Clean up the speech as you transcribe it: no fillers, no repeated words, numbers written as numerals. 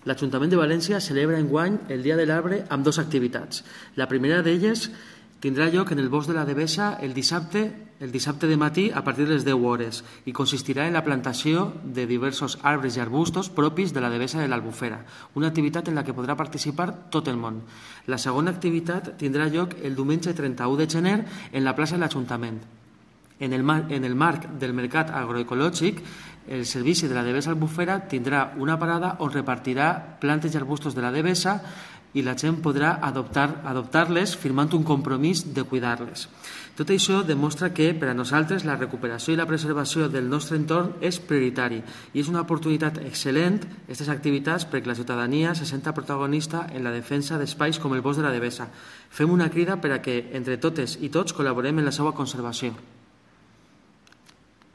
L'Ajuntament de València celebra enguany el Dia de l'Arbre amb dues activitats. La primera d'elles tindrà lloc en el Bosc de la Devesa el dissabte de matí a partir de les 10 hores i consistirà en la plantació de diversos arbres i arbustos propis de la Devesa de l'Albufera, una activitat en la que podrà participar tot el món. La segona activitat tindrà lloc el diumenge 31 de gener en la plaça de l'Ajuntament. En el marc del mercat agroecològic, el servici de la Devesa Albufera tindrà una parada on repartirà plantes i arbustos de la Devesa i la gent podrà adoptar-les firmant un compromís de cuidar-les. Tot això demostra que per a nosaltres la recuperació i la preservació del nostre entorn és prioritari i és una oportunitat excel·lent aquestes activitats perquè la ciutadania se senta protagonista en la defensa d'espais com el Bosc de la Devesa. Fem una crida per a que entre totes i tots col·laborem en la seva conservació.